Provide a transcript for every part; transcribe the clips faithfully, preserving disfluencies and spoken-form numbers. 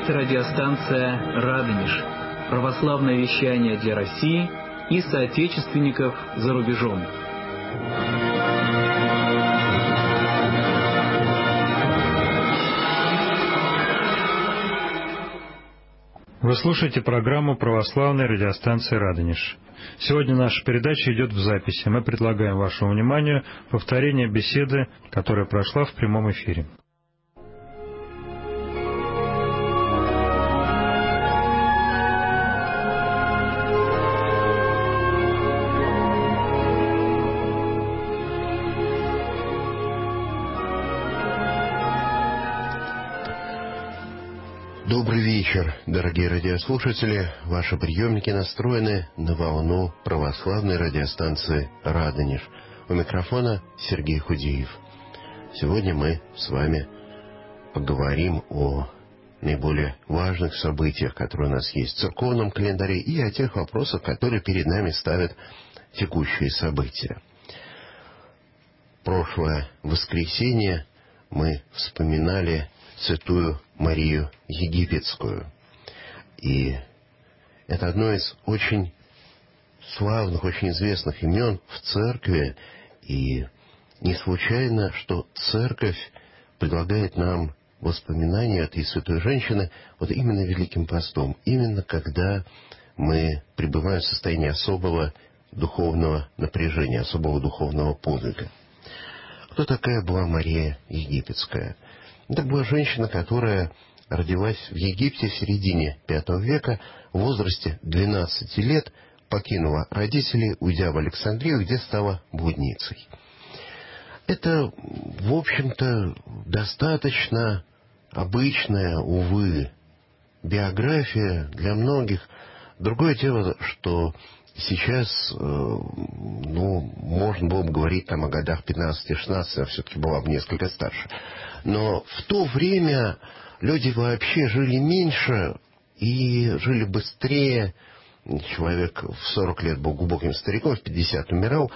Это радиостанция «Радонеж», православное вещание для России и соотечественников за рубежом. Вы слушаете программу православной радиостанции «Радонеж». Сегодня наша передача идет в записи. Мы предлагаем вашему вниманию повторение беседы, которая прошла в прямом эфире. Добрый вечер, дорогие радиослушатели. Ваши приемники настроены на волну православной радиостанции «Радонеж». У микрофона Сергей Худеев. Сегодня мы с вами поговорим о наиболее важных событиях, которые у нас есть в церковном календаре, и о тех вопросах, которые перед нами ставят текущие события. Прошлое воскресенье мы вспоминали святую Марию Египетскую. И это одно из очень славных, очень известных имен в церкви. И не случайно, что церковь предлагает нам воспоминания этой святой женщины вот именно Великим постом, именно когда мы пребываем в состоянии особого духовного напряжения, особого духовного подвига. Кто такая была Мария Египетская? Это была женщина, которая родилась в Египте в середине пятого века, в возрасте двенадцати лет покинула родителей, уйдя в Александрию, где стала блудницей. Это, в общем-то, достаточно обычная, увы, биография для многих. Другое дело, что сейчас, ну, можно было бы говорить там о годах пятнадцати-шестнадцати, а все-таки была бы несколько старше. Но в то время люди вообще жили меньше и жили быстрее. Человек в сорок лет был глубоким стариком, в пятьдесят умирал.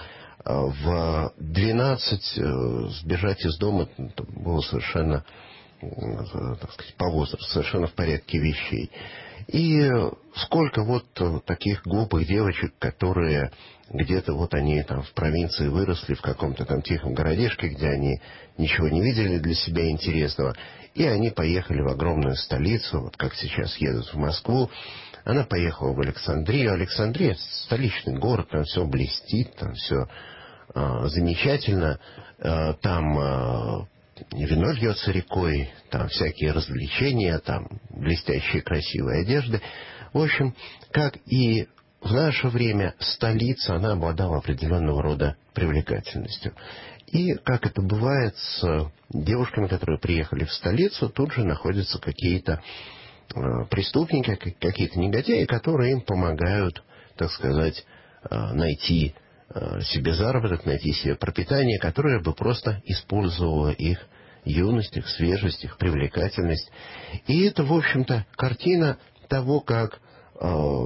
В двенадцать сбежать из дома было совершенно, так сказать, по возрасту, совершенно в порядке вещей. И сколько вот таких глупых девочек, которые где-то вот они там в провинции выросли, в каком-то там тихом городишке, где они ничего не видели для себя интересного, и они поехали в огромную столицу, вот как сейчас едут в Москву. Она поехала в Александрию. Александрия — столичный город, там все блестит, там все э, замечательно, э, там э, вино льется рекой, там всякие развлечения, там блестящие красивые одежды. В общем, как и в наше время, столица, она обладала определенного рода привлекательностью. И, как это бывает с девушками, которые приехали в столицу, тут же находятся какие-то э, преступники, какие-то негодяи, которые им помогают, так сказать, э, найти э, себе заработок, найти себе пропитание, которое бы просто использовало их юность, их свежесть, их привлекательность. И это, в общем-то, картина того, как э,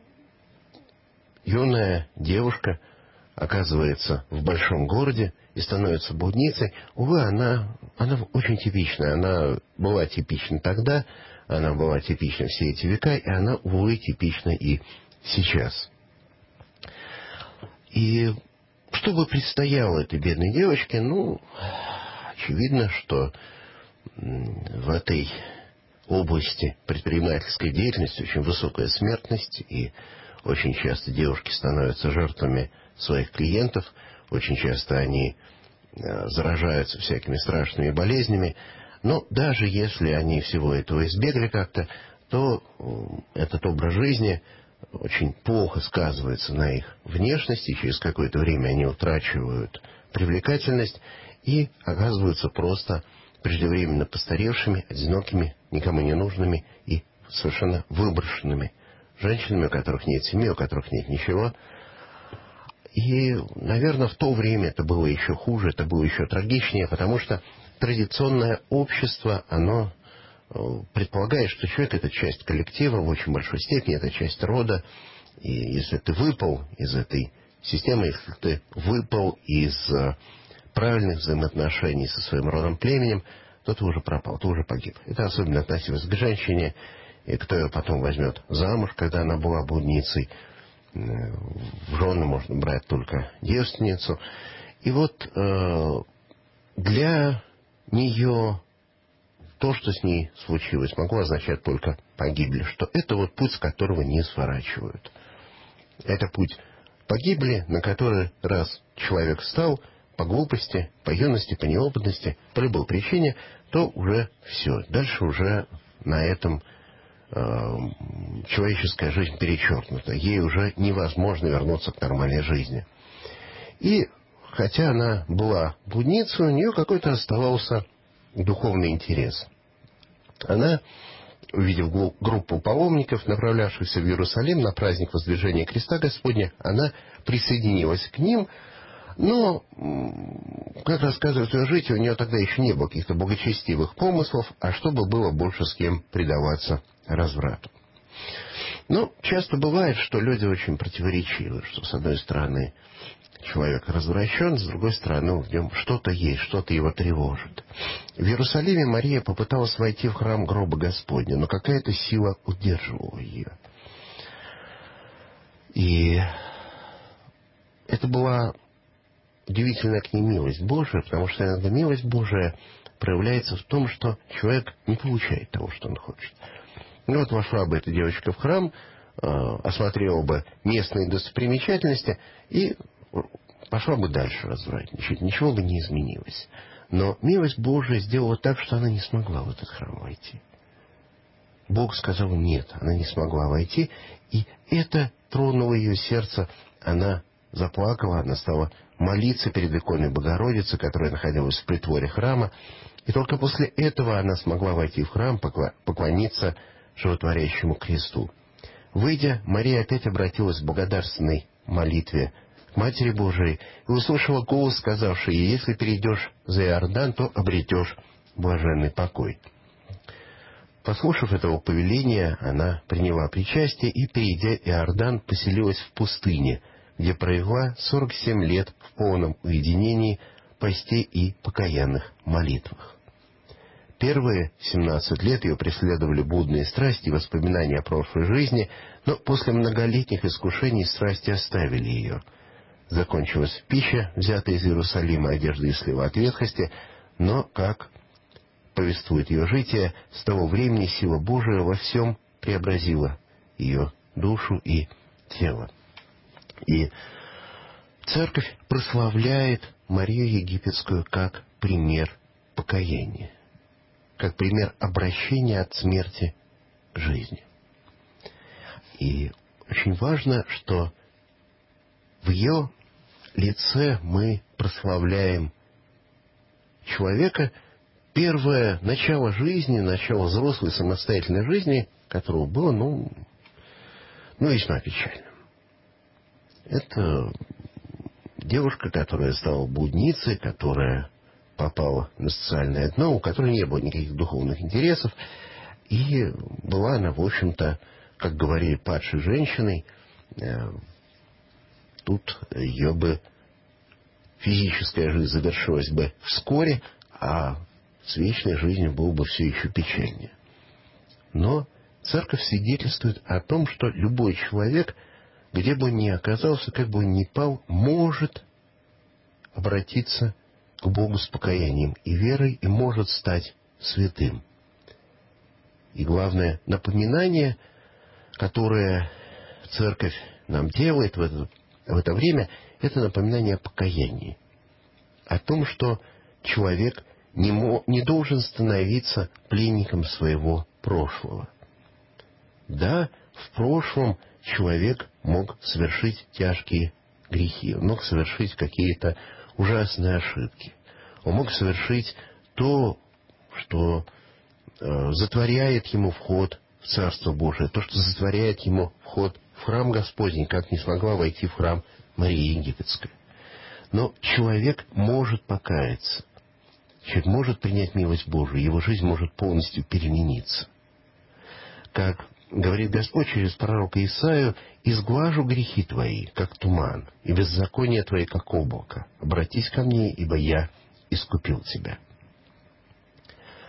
юная девушка оказывается в большом городе и становится блудницей. Увы, она, она очень типичная. Она была типична тогда, она была типична все эти века, и она, увы, типична и сейчас. И что бы предстояло этой бедной девочке? Ну, очевидно, что в этой области предпринимательской деятельности очень высокая смертность, и очень часто девушки становятся жертвами своих клиентов, очень часто они э, заражаются всякими страшными болезнями. Но даже если они всего этого избегли как-то, то э, этот образ жизни очень плохо сказывается на их внешности, и через какое-то время они утрачивают привлекательность и оказываются просто преждевременно постаревшими, одинокими, никому не нужными и совершенно выброшенными женщинами, у которых нет семьи, у которых нет ничего. И, наверное, в то время это было еще хуже, это было еще трагичнее, потому что традиционное общество, оно предполагает, что человек — это часть коллектива, в очень большой степени это часть рода. И если ты выпал из этой системы, если ты выпал из правильных взаимоотношений со своим родом, племенем, то ты уже пропал, ты уже погиб. Это особенно относилось к женщине, и кто ее потом возьмет замуж, когда она была блудницей. В жены можно брать только девственницу. И вот э, для нее то, что с ней случилось, могло означать только погибель, что это вот путь, с которого не сворачивают. Это путь погибели, на который раз человек встал по глупости, по юности, по неопытности, по любой причине, то уже все. Дальше уже на этом э, человеческая жизнь перечеркнута. Ей уже невозможно вернуться к нормальной жизни. И хотя она была блудницей, у нее какой-то оставался духовный интерес. Она, увидев группу паломников, направлявшихся в Иерусалим на праздник Воздвижения Креста Господня, она присоединилась к ним, но, как рассказывает ее житие, у нее тогда еще не было каких-то благочестивых помыслов, а чтобы было больше с кем предаваться разврату. Но часто бывает, что люди очень противоречивы, что, с одной стороны, человек развращен, с другой стороны, в нем что-то есть, что-то его тревожит. В Иерусалиме Мария попыталась войти в храм гроба Господня, но какая-то сила удерживала ее. И это была удивительная к ней милость Божия, потому что иногда милость Божия проявляется в том, что человек не получает того, что он хочет. Ну вот вошла бы эта девочка в храм, осмотрела бы местные достопримечательности и пошла бы дальше развратничать, ничего бы не изменилось. Но милость Божия сделала так, что она не смогла в этот храм войти. Бог сказал нет, она не смогла войти, и это тронуло ее сердце. Она заплакала, она стала молиться перед иконой Богородицы, которая находилась в притворе храма, и только после этого она смогла войти в храм, поклониться животворящему кресту. Выйдя, Мария опять обратилась в благодарственной молитве к Матери Божией и услышала голос, сказавший ей: «Если перейдешь за Иордан, то обретешь блаженный покой». Послушав этого повеления, она приняла причастие и, перейдя Иордан, поселилась в пустыне, где провела сорок семь лет в полном уединении, посте и покаянных молитвах. Первые семнадцать лет ее преследовали блудные страсти и воспоминания о прошлой жизни, но после многолетних искушений страсти оставили ее. Закончилась пища, взятая из Иерусалима, одежда и слива от ветхости, но, как повествует ее житие, с того времени сила Божия во всем преобразила ее душу и тело. И Церковь прославляет Марию Египетскую как пример покаяния, как пример обращения от смерти к жизни. И очень важно, что в ее лице мы прославляем человека, первое начало жизни, начало взрослой самостоятельной жизни, которого было, ну, ну весьма печально. Это девушка, которая стала блудницей, которая попала на социальное дно, у которой не было никаких духовных интересов, и была она, в общем-то, как говорили, падшей женщиной. Тут ее бы физическая жизнь завершилась бы вскоре, а с вечной жизнью было бы все еще печальнее. Но Церковь свидетельствует о том, что любой человек, где бы он ни оказался, как бы он ни пал, может обратиться к Богу с покаянием и верой и может стать святым. И главное напоминание, которое Церковь нам делает в это, в это время, это напоминание о покаянии. О том, что человек не, мо, не должен становиться пленником своего прошлого. Да, в прошлом человек мог совершить тяжкие грехи, он мог совершить какие-то ужасные ошибки. Он мог совершить то, что э, затворяет ему вход в Царство Божие, то, что затворяет ему вход в храм Господень, как не смогла войти в храм Марии Египетской. Но человек может покаяться, человек может принять милость Божию, его жизнь может полностью перемениться. Как говорит Господь через пророка Исаию: «Изглажу грехи твои, как туман, и беззакония твои, как облако. Обратись ко мне, ибо я искупил тебя».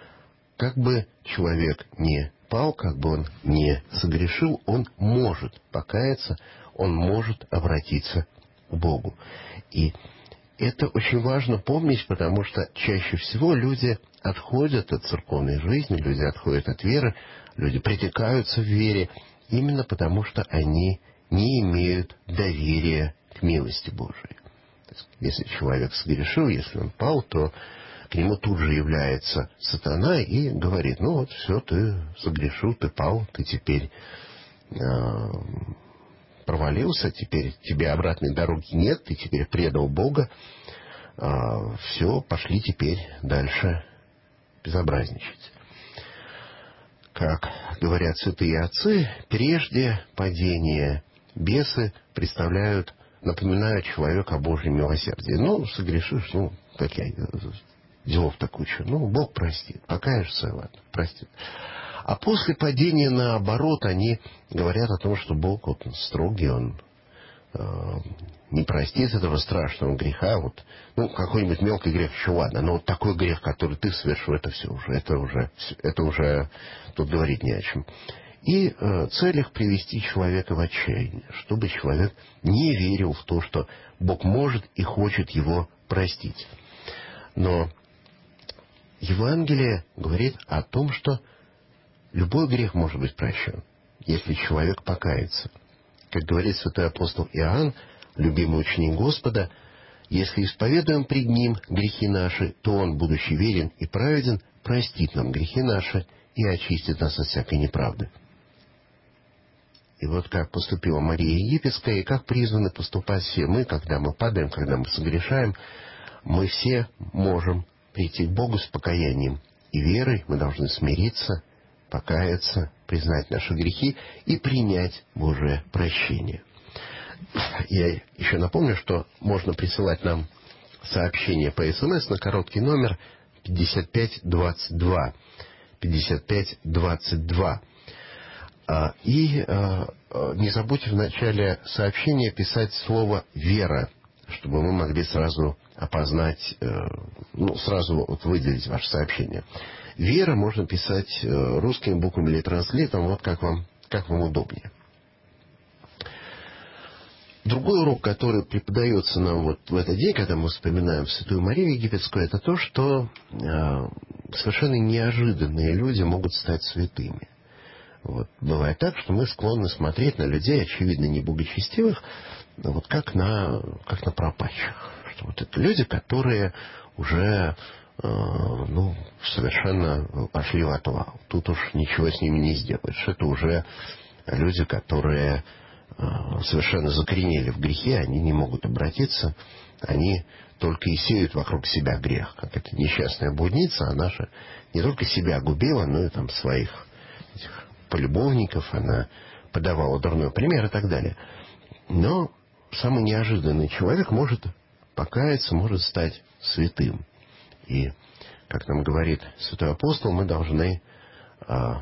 как бы человек не пал, как бы он не согрешил, он может покаяться, он может обратиться к Богу. И это очень важно помнить, потому что чаще всего люди отходят от церковной жизни, люди отходят от веры, люди притекаются в вере, именно потому что они не имеют доверия к милости Божией. То есть, если человек согрешил, если он пал, то к нему тут же является сатана и говорит: ну вот, все, ты согрешил, ты пал, ты теперь э, провалился, теперь тебе обратной дороги нет, ты теперь предал Бога, э, все, пошли теперь дальше безобразничать. Как говорят святые отцы, прежде падения бесы представляют, напоминают человеку о Божьем милосердии. Ну, согрешишь, ну, какие делов-то куча. Ну, Бог простит. Покаешься, ладно, простит. А после падения, наоборот, они говорят о том, что Бог вот, он строгий, Он э, не простит этого страшного греха. Вот, ну, какой-нибудь мелкий грех еще ладно, но вот такой грех, который ты совершил, это все уже, это уже, это уже тут говорить не о чем. И э, цель их привести человека в отчаяние, чтобы человек не верил в то, что Бог может и хочет его простить. Но Евангелие говорит о том, что любой грех может быть прощен, если человек покается. Как говорит святой апостол Иоанн, любимый ученик Господа: если исповедуем пред Ним грехи наши, то Он, будучи верен и праведен, простит нам грехи наши и очистит нас от всякой неправды. И вот как поступила Мария Египетская, и как призваны поступать все мы, когда мы падаем, когда мы согрешаем, мы все можем прийти к Богу с покаянием и верой, мы должны смириться, покаяться, признать наши грехи и принять Божие прощение. Я еще напомню, что можно присылать нам сообщение по СМС на короткий номер пятьдесят пять двадцать два. пятьдесят пять двадцать два. И не забудьте в начале сообщения писать слово «вера», чтобы мы могли сразу опознать, ну, сразу вот выделить ваше сообщение. «Вера» можно писать русскими буквами или транслитом, вот как вам, как вам удобнее. Другой урок, который преподается нам вот в этот день, когда мы вспоминаем Святую Марию Египетскую, это то, что совершенно неожиданные люди могут стать святыми. Вот. Бывает так, что мы склонны смотреть на людей, очевидно, неблагочестивых, вот как на, как на пропащих. Что вот это люди, которые уже э, ну, совершенно пошли в отвал. Тут уж ничего с ними не сделаешь. Это уже люди, которые э, совершенно закоренели в грехе, они не могут обратиться, они только и сеют вокруг себя грех. Как эта несчастная блудница, она же не только себя губила, но и там своих этих полюбовников, она подавала дурной пример и так далее. Но самый неожиданный человек может покаяться, может стать святым. И, как нам говорит святой апостол, мы должны а,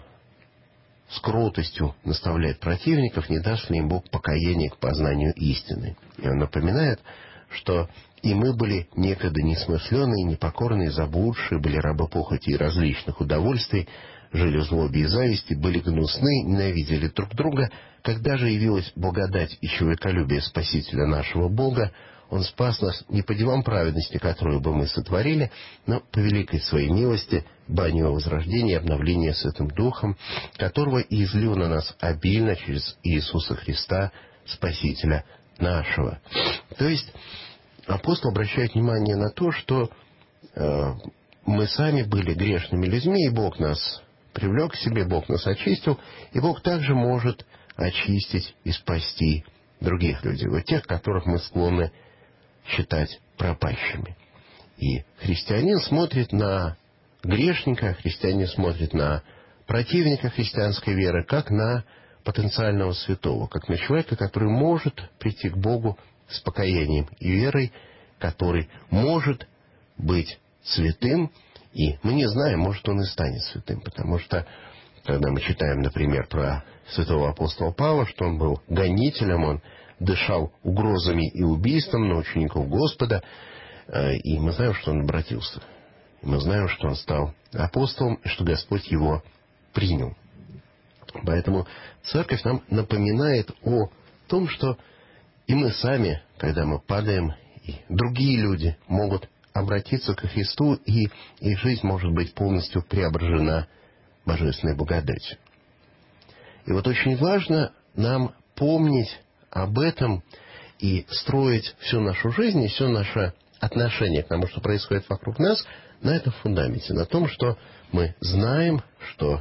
с кротостью наставлять противников, не даст ли им Бог покаяние к познанию истины. И он напоминает, что и мы были некогда несмысленные, непокорные, заблудшие, были рабы похоти и различных удовольствий, жили в злобе и зависти, были гнусны, ненавидели друг друга. Когда же явилась благодать и человеколюбие Спасителя нашего Бога, Он спас нас не по делам праведности, которую бы мы сотворили, но по великой Своей милости, баню возрождения и обновления Святым Духом, которого и излил на нас обильно через Иисуса Христа, Спасителя нашего. То есть апостол обращает внимание на то, что э, мы сами были грешными людьми, и Бог нас привлек к себе, Бог нас очистил, и Бог также может очистить и спасти других людей, вот тех, которых мы склонны считать пропащими. И христианин смотрит на грешника, христианин смотрит на противника христианской веры, как на потенциального святого, как на человека, который может прийти к Богу с покаянием и верой, который может быть святым, и мы не знаем, может, он и станет святым, потому что, когда мы читаем, например, про святого апостола Павла, что он был гонителем, он дышал угрозами и убийством на учеников Господа, и мы знаем, что он обратился. Мы знаем, что он стал апостолом, и что Господь его принял. Поэтому церковь нам напоминает о том, что и мы сами, когда мы падаем, и другие люди могут обратиться к Христу, и их жизнь может быть полностью преображена Божественной благодатью. И вот очень важно нам помнить об этом и строить всю нашу жизнь и все наше отношение к тому, что происходит вокруг нас, на этом фундаменте, на том, что мы знаем, что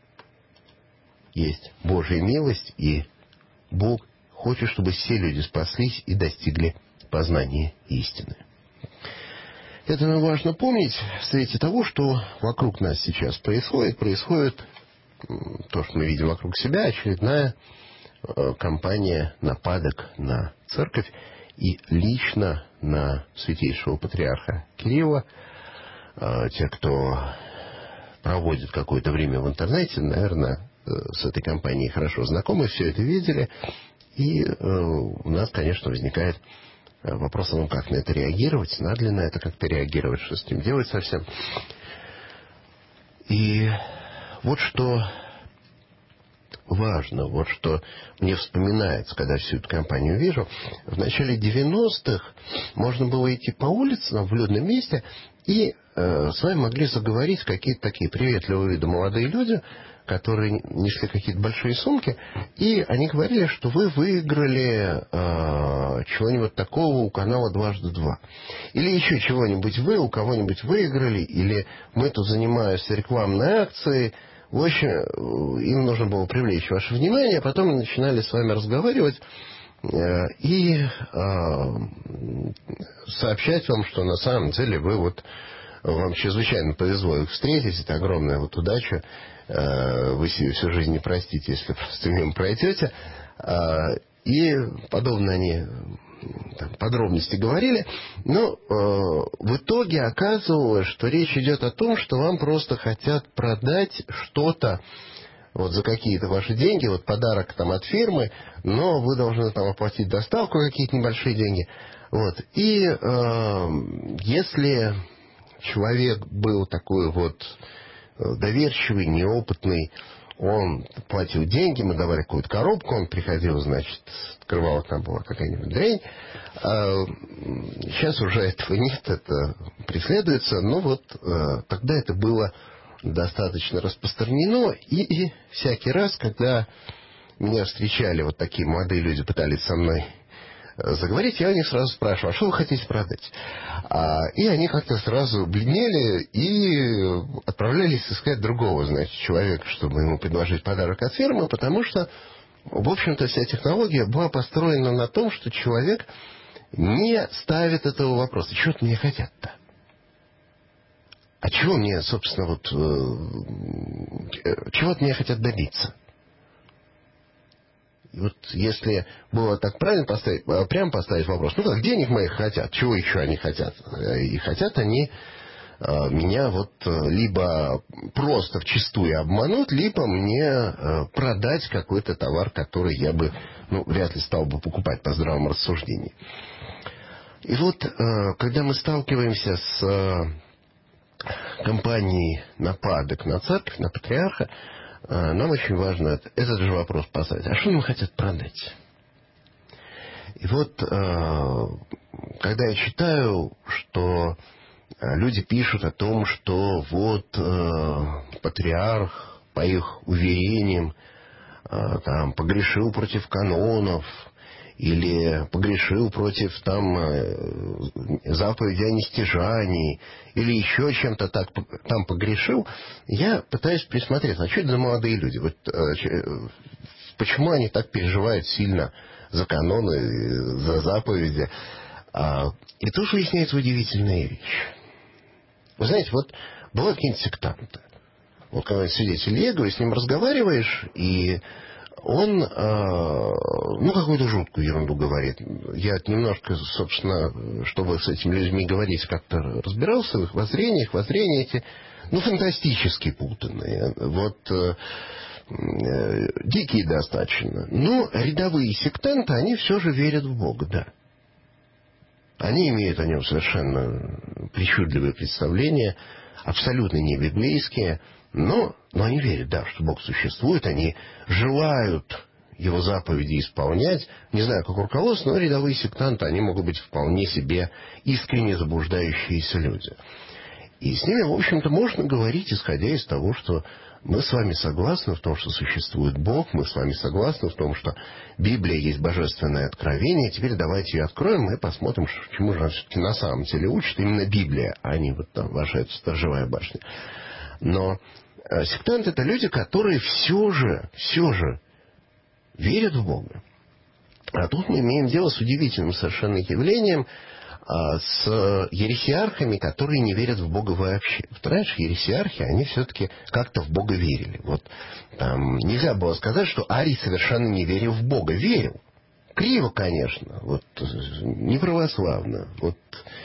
есть Божья милость, и Бог хочет, чтобы все люди спаслись и достигли познания истины. Это нам важно помнить в свете того, что вокруг нас сейчас происходит. Происходит то, что мы видим вокруг себя, очередная кампания нападок на церковь и лично на святейшего патриарха Кирилла. Те, кто проводит какое-то время в интернете, наверное, с этой кампанией хорошо знакомы, все это видели. И у нас, конечно, возникает вопрос о том, как на это реагировать, надо ли на это как-то реагировать, что с этим делать совсем. И вот что важно, вот что мне вспоминается, когда всю эту кампанию вижу. В начале девяностых можно было идти по улицам в людном месте, и э, с вами могли заговорить какие-то такие приветливые вида молодые люди, которые несли какие-то большие сумки, и они говорили, что вы выиграли э, чего-нибудь такого у канала «Дважды два». Или еще чего-нибудь вы у кого-нибудь выиграли, или мы тут занимаемся рекламной акцией. В общем, им нужно было привлечь ваше внимание, а потом начинали с вами разговаривать э, и э, сообщать вам, что на самом деле вы вот вам чрезвычайно повезло их встретить, это огромная вот удача. Вы себе всю жизнь не простите, если просто мимо пройдете. И подобно они там, подробности говорили. Но в итоге оказывалось, что речь идет о том, что вам просто хотят продать что-то вот за какие-то ваши деньги, вот подарок там от фирмы, но вы должны там оплатить доставку какие-то небольшие деньги. Вот. И э, если человек был такой вот доверчивый, неопытный, он платил деньги, мы давали какую-то коробку, он приходил, значит, открывал, там была какая-нибудь дрянь. А сейчас уже этого нет, это преследуется, но вот а, тогда это было достаточно распространено, и, и всякий раз, когда меня встречали вот такие молодые люди, пытались со мной заговорить, я у них сразу спрашивал, а что вы хотите продать? А, и они как-то сразу бледнели и отправлялись искать другого, значит, человека, чтобы ему предложить подарок от фирмы, потому что, в общем-то, вся технология была построена на том, что человек не ставит этого вопроса. Чего от меня хотят-то? А чего мне, собственно, вот... Чего от меня хотят добиться? И вот если было так правильно поставить, прямо поставить вопрос, ну как, денег моих хотят, чего еще они хотят? И хотят они э, меня вот либо просто вчистую обмануть, либо мне э, продать какой-то товар, который я бы, ну, вряд ли стал бы покупать по здравому рассуждению. И вот, э, когда мы сталкиваемся с э, кампанией нападок на церковь, на патриарха, нам очень важно этот же вопрос поставить. А что нам хотят продать? И вот, когда я читаю, что люди пишут о том, что вот патриарх, по их уверениям, там, погрешил против канонов, или погрешил против там заповеди о нестяжании, или еще чем-то так там погрешил, я пытаюсь присмотреться, а что это за молодые люди? Вот, э, почему они так переживают сильно за каноны, за заповеди? А, и тут выясняется удивительная вещь. Вы знаете, вот бывают какие-нибудь сектанты. Вот когда свидетель Иеговы, с ним разговариваешь, и он, э, ну, какую-то жуткую ерунду говорит. Я немножко, собственно, чтобы с этими людьми говорить, как-то разбирался в их воззрениях. Воззрения эти, ну, фантастически путанные. Вот, э, э, дикие достаточно. Но рядовые сектанты, они все же верят в Бога, да. Они имеют о нем совершенно причудливые представления, абсолютно не библейские, но, но они верят, да, что Бог существует, они желают Его заповеди исполнять. Не знаю, как руководство, но рядовые сектанты, они могут быть вполне себе искренне заблуждающиеся люди. И с ними, в общем-то, можно говорить, исходя из того, что мы с вами согласны в том, что существует Бог, мы с вами согласны в том, что Библия есть божественное откровение. Теперь давайте ее откроем и посмотрим, чему же все-таки на самом деле учит именно Библия, а не вот там ваша эта сторожевая башня. Но э, сектанты — это люди, которые все же, все же верят в Бога. А тут мы имеем дело с удивительным совершенно явлением, с ересиархами, которые не верят в Бога вообще. Раньше ересиархи, они все-таки как-то в Бога верили. Вот там нельзя было сказать, что Арий совершенно не верил в Бога. Верил. Криво, конечно. Вот неправославно. Вот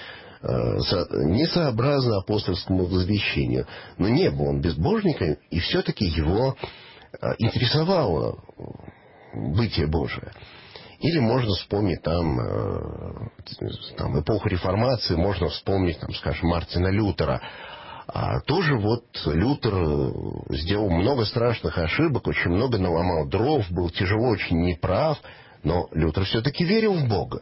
несообразно апостольскому возвещению. Но не был он безбожником, и все-таки его интересовало бытие Божие. Или можно вспомнить там, э, там эпоху Реформации, можно вспомнить, там, скажем, Мартина Лютера. А тоже вот Лютер сделал много страшных ошибок, очень много наломал дров, был тяжело очень неправ, но Лютер все-таки верил в Бога.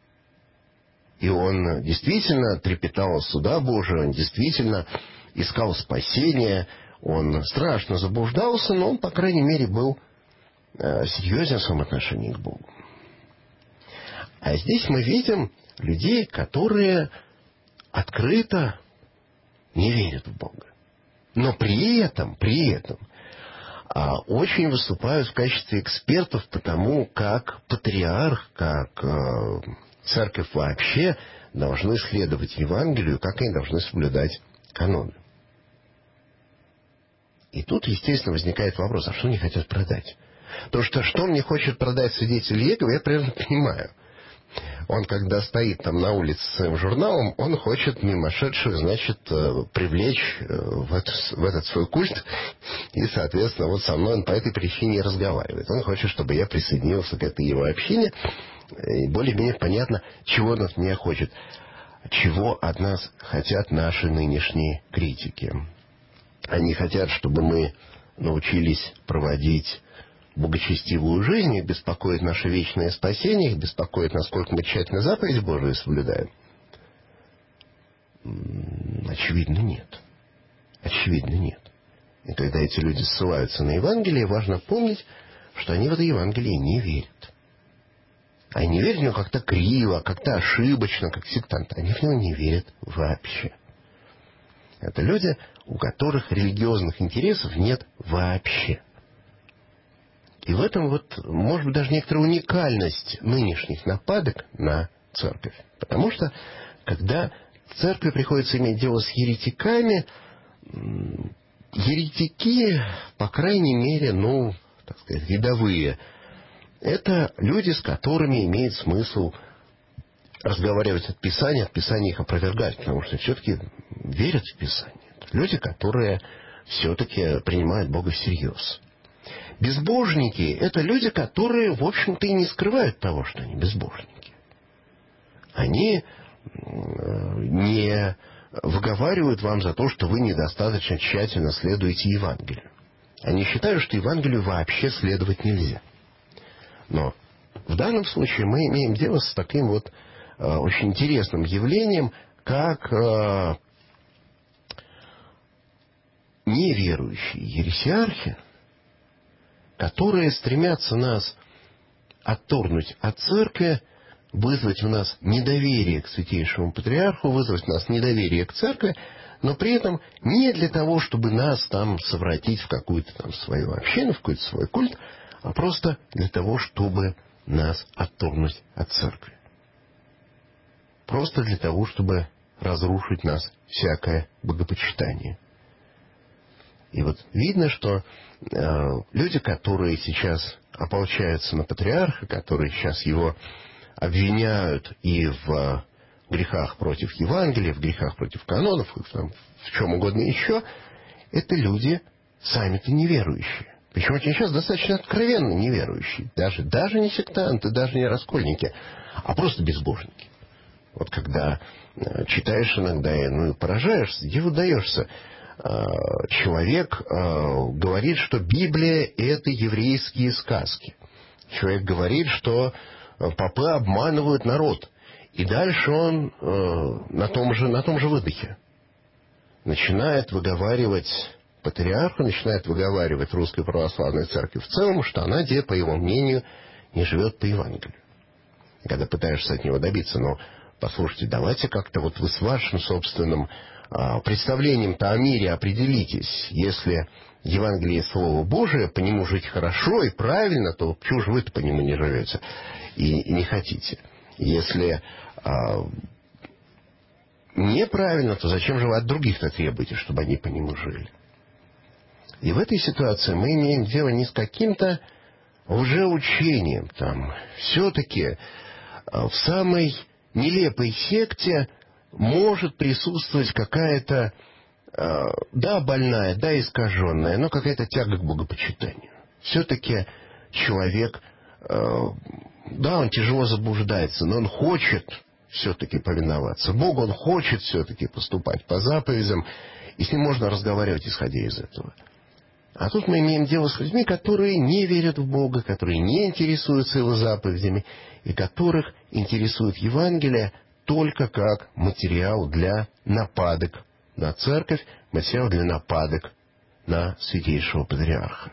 И он действительно трепетал от суда Божия, он действительно искал спасения, он страшно заблуждался, но он, по крайней мере, был э, серьезен в своем отношении к Богу. А здесь мы видим людей, которые открыто не верят в Бога. Но при этом, при этом а, очень выступают в качестве экспертов по тому, как патриарх, как а, церковь вообще должны следовать Евангелию, как они должны соблюдать каноны. И тут, естественно, возникает вопрос, а что они хотят продать? Потому что что мне хочет продать свидетель Иеговы, я примерно понимаю. Он, когда стоит там на улице с своим журналом, он хочет мимошедших, значит, привлечь в этот, в этот свой культ. И, соответственно, вот со мной он по этой причине разговаривает. Он хочет, чтобы я присоединился к этой его общине. И более-менее понятно, чего он от меня хочет. Чего от нас хотят наши нынешние критики. Они хотят, чтобы мы научились проводить богочестивую жизнь, их беспокоит наше вечное спасение, их беспокоит, насколько мы тщательно заповедь Божию соблюдаем. Очевидно, нет. Очевидно, нет. И когда эти люди ссылаются на Евангелие, важно помнить, что они в это Евангелие не верят. Они не верят в него как-то криво, как-то ошибочно, как сектанты. Они в него не верят вообще. Это люди, у которых религиозных интересов нет вообще. И в этом вот, может быть, даже некоторая уникальность нынешних нападок на церковь. Потому что, когда церкви приходится иметь дело с еретиками, еретики, по крайней мере, ну, так сказать, рядовые, это люди, с которыми имеет смысл разговаривать от Писания, от Писания их опровергать, потому что все-таки верят в Писание. Это люди, которые все-таки принимают Бога всерьез. Безбожники — это люди, которые, в общем-то, и не скрывают того, что они безбожники. Они не выговаривают вам за то, что вы недостаточно тщательно следуете Евангелию. Они считают, что Евангелию вообще следовать нельзя. Но в данном случае мы имеем дело с таким вот э, очень интересным явлением, как э, неверующие ересиархи, которые стремятся нас отторгнуть от церкви, вызвать в нас недоверие к Святейшему Патриарху, вызвать в нас недоверие к церкви, но при этом не для того, чтобы нас там совратить в какую-то там свою общину, в какой-то свой культ, а просто для того, чтобы нас отторгнуть от церкви. Просто для того, чтобы разрушить нас всякое богопочитание. И вот видно, что э, люди, которые сейчас ополчаются на патриарха, которые сейчас его обвиняют и в грехах против Евангелия, в грехах против канонов, там, в чем угодно еще, это люди сами-то неверующие. Причем очень сейчас достаточно откровенно неверующие. Даже, даже не сектанты, даже не раскольники, а просто безбожники. Вот когда читаешь иногда, ну и поражаешься, диву даешься. Человек говорит, что Библия — это еврейские сказки. Человек говорит, что попы обманывают народ. И дальше он на том же, на том же выдохе начинает выговаривать патриарху, начинает выговаривать Русской Православной Церкви в целом, что она, где, по его мнению, не живет по Евангелию. И когда пытаешься от него добиться, но послушайте, давайте как-то вот вы с вашим собственным а, представлением-то о мире определитесь. Если Евангелие — Слово Божие, по нему жить хорошо и правильно, то почему же вы-то по нему не живете и, и не хотите? Если а, неправильно, то зачем же вы от других-то требуете, чтобы они по нему жили? И в этой ситуации мы имеем дело не с каким-то лжеучением. Там все-таки в самой нелепой секте может присутствовать какая-то, да, больная, да, искаженная, но какая-то тяга к богопочитанию. Все-таки человек, да, он тяжело заблуждается, но он хочет все-таки повиноваться Богу, он хочет все-таки поступать по заповедям, и с ним можно разговаривать, исходя из этого. А тут мы имеем дело с людьми, которые не верят в Бога, которые не интересуются Его заповедями, и которых интересует Евангелие только как материал для нападок на церковь, материал для нападок на святейшего патриарха.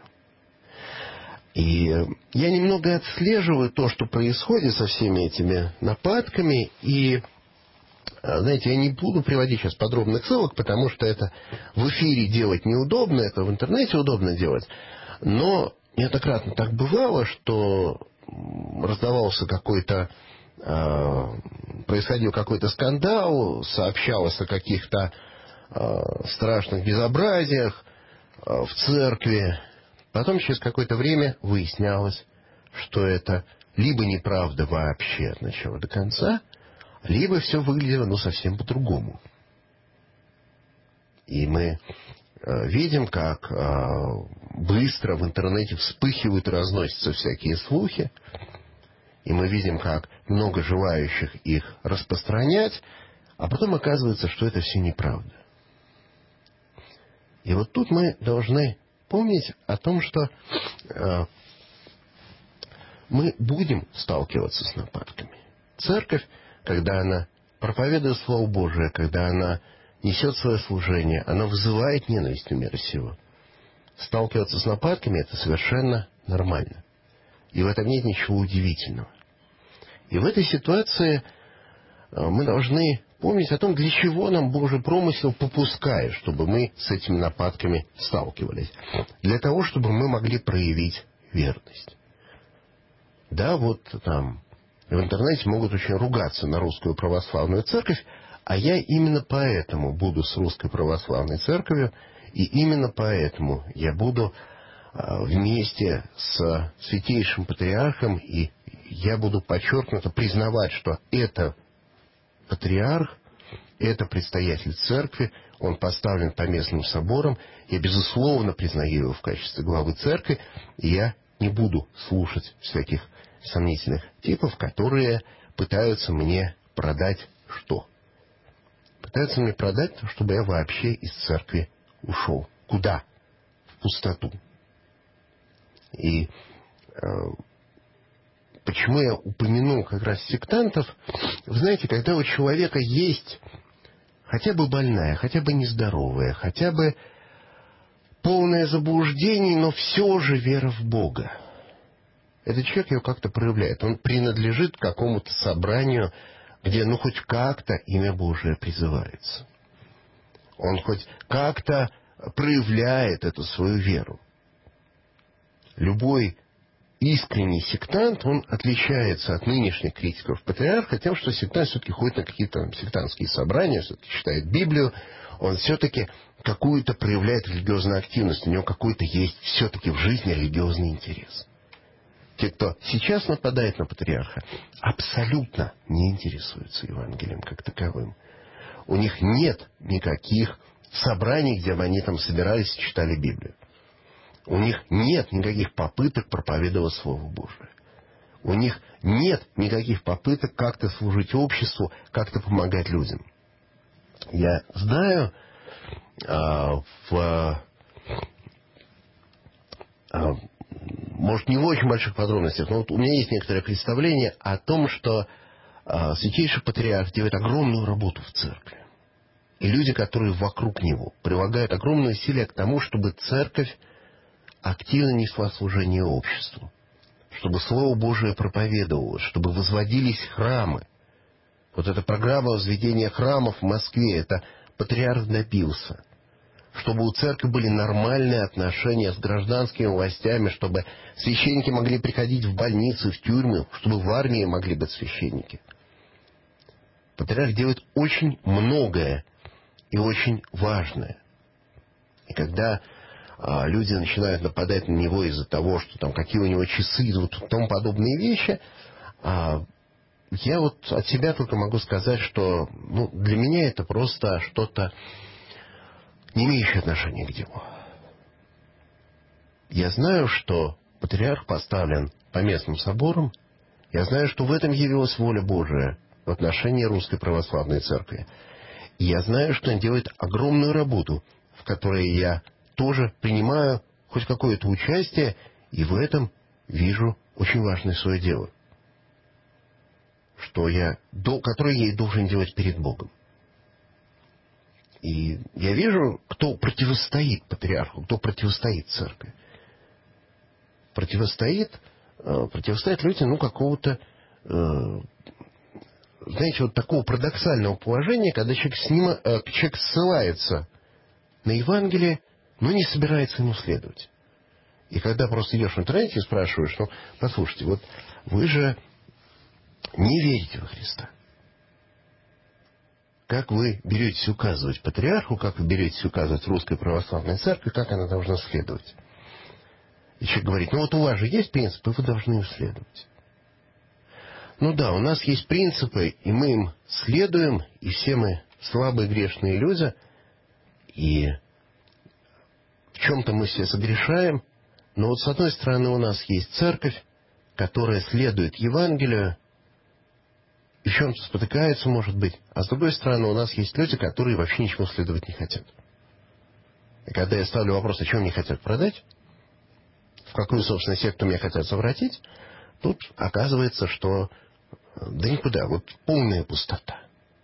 И я немного отслеживаю то, что происходит со всеми этими нападками, и, знаете, я не буду приводить сейчас подробных ссылок, потому что это в эфире делать неудобно, это в интернете удобно делать, но неоднократно так бывало, что раздавался какой-то, э, происходил какой-то скандал, сообщалось о каких-то э, страшных безобразиях э, в церкви. Потом через какое-то время выяснялось, что это либо неправда вообще от начала до конца, либо все выглядело, ну, совсем по-другому. И мы э, видим, как э, быстро в интернете вспыхивают и разносятся всякие слухи. И мы видим, как много желающих их распространять, а потом оказывается, что это все неправда. И вот тут мы должны помнить о том, что э, мы будем сталкиваться с нападками. Церковь, когда она проповедует Слово Божие, когда она несет свое служение, она вызывает ненависть у мира сего. Сталкиваться с нападками — это совершенно нормально. И в этом нет ничего удивительного. И в этой ситуации мы должны помнить о том, для чего нам Божий промысел попускает, чтобы мы с этими нападками сталкивались. Для того, чтобы мы могли проявить верность. Да, вот там в интернете могут очень ругаться на Русскую Православную Церковь, а я именно поэтому буду с Русской Православной Церковью, и именно поэтому я буду вместе с Святейшим Патриархом, и я буду подчеркнуто признавать, что это патриарх, это предстоятель церкви, он поставлен поместным собором, я, безусловно, признаю его в качестве главы церкви, и я не буду слушать всяких сомнительных типов, которые пытаются мне продать что? Пытаются мне продать, чтобы я вообще из церкви ушел. Куда? В пустоту. И э, почему я упомянул как раз сектантов? Вы знаете, когда у человека есть хотя бы больная, хотя бы нездоровая, хотя бы полное заблуждений, но все же вера в Бога. Этот человек его как-то проявляет. Он принадлежит к какому-то собранию, где ну хоть как-то имя Божие призывается. Он хоть как-то проявляет эту свою веру. Любой искренний сектант, он отличается от нынешних критиков патриарха тем, что сектант все-таки ходит на какие-то там сектантские собрания, все-таки читает Библию, он все-таки какую-то проявляет религиозную активность, у него какой-то есть все-таки в жизни религиозный интерес. Те, кто сейчас нападает на патриарха, абсолютно не интересуются Евангелием как таковым. У них нет никаких собраний, где бы они там собирались и читали Библию. У них нет никаких попыток проповедовать Слово Божие. У них нет никаких попыток как-то служить обществу, как-то помогать людям. Я знаю а, в, а, может, не в очень больших подробностях, но вот у меня есть некоторое представление о том, что а, Святейший Патриарх делает огромную работу в церкви. И люди, которые вокруг него, прилагают огромные усилия к тому, чтобы церковь активно несла служение обществу, чтобы Слово Божие проповедовалось, чтобы возводились храмы. Вот эта программа возведения храмов в Москве, это патриарх добился. Чтобы у церкви были нормальные отношения с гражданскими властями, чтобы священники могли приходить в больницы, в тюрьмы, чтобы в армии могли быть священники. Патриарх делает очень многое и очень важное. И когда а, люди начинают нападать на него из-за того, что там какие у него часы и вот тому подобные вещи, а, я вот от себя только могу сказать, что ну, для меня это просто что-то, не имеющее отношения к делу. Я знаю, что патриарх поставлен по местным соборам. Я знаю, что в этом явилась воля Божия в отношении Русской Православной Церкви. И я знаю, что он делает огромную работу, в которой я тоже принимаю хоть какое-то участие, и в этом вижу очень важное свое дело, что я, которое я и должен делать перед Богом. И я вижу, кто противостоит патриарху, кто противостоит церкви. Противостоит, противостоят люди, ну, какого-то, знаете, вот такого парадоксального положения, когда человек, снима, человек ссылается на Евангелие, но не собирается ему следовать. И когда просто идешь в интернете и спрашиваешь, ну, послушайте, вот вы же не верите во Христа. Как вы беретесь указывать патриарху, как вы беретесь указывать Русской Православной Церкви, как она должна следовать? И человек говорит, ну вот у вас же есть принципы, вы должны им следовать. Ну да, у нас есть принципы, и мы им следуем, и все мы слабые грешные люди, и в чем-то мы все согрешаем, но вот с одной стороны у нас есть церковь, которая следует Евангелию, и в чем-то спотыкается, может быть, а с другой стороны у нас есть люди, которые вообще ничего следовать не хотят. И когда я ставлю вопрос, о чем мне хотят продать, в какую, собственно, секту меня хотят совратить, тут оказывается, что да никуда, вот полная пустота.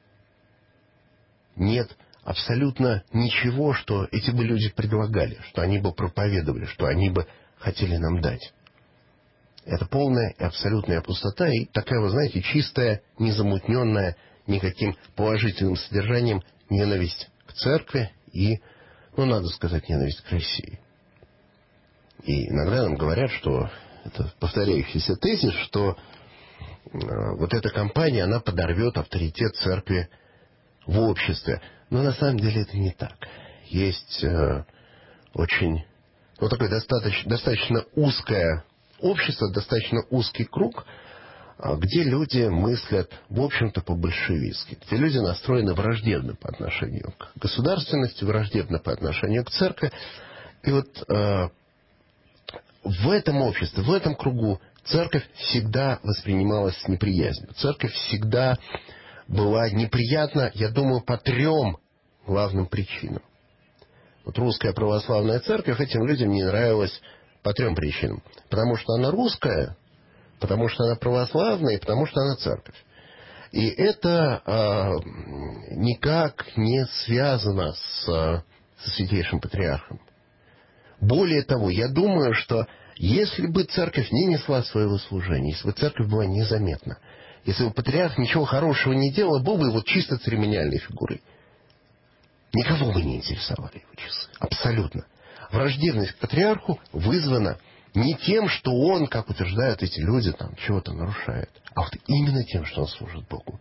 Нет абсолютно ничего, что эти бы люди предлагали, что они бы проповедовали, что они бы хотели нам дать. Это полная и абсолютная пустота, и такая, вы знаете, чистая, незамутненная никаким положительным содержанием ненависть к церкви и, ну, надо сказать, ненависть к России. И иногда нам говорят, что это повторяющийся тезис, что э, вот эта кампания, она подорвет авторитет церкви в обществе. Но на самом деле это не так. Есть э, очень, ну, такое достаточно, достаточно узкое общество, достаточно узкий круг, где люди мыслят, в общем-то, по-большевистски. Где люди настроены враждебно по отношению к государственности, враждебно по отношению к церкви. И вот э, в этом обществе, в этом кругу церковь всегда воспринималась с неприязнью. Церковь всегда была неприятна, я думаю, по трем главным причинам. Вот Русская Православная Церковь этим людям не нравилась по трем причинам. Потому что она русская, потому что она православная и потому что она церковь. И это э, никак не связано с, со Святейшим Патриархом. Более того, я думаю, что если бы церковь не несла своего служения, если бы церковь была незаметна, если бы патриарх ничего хорошего не делал, был бы вот чисто церемониальной фигурой, никого бы не интересовали его часы. Абсолютно. Враждебность к патриарху вызвана не тем, что он, как утверждают эти люди, там чего-то нарушает, а вот именно тем, что он служит Богу.